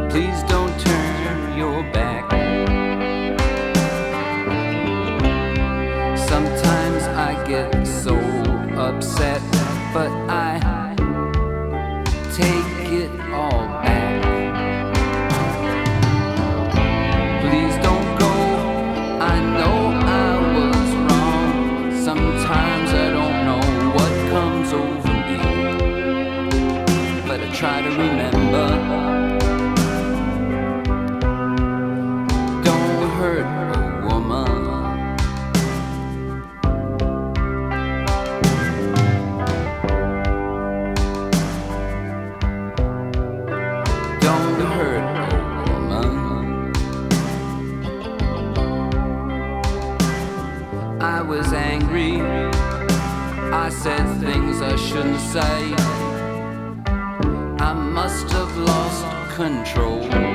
Please don't turn your back. Sometimes I get so upset, but I take it all back. Please don't go, I know I was wrong. Sometimes I don't know what comes over me, but I try to remember. Don't hurt a woman. Don't hurt a woman. I was angry, I said things I shouldn't say. I must have lost control.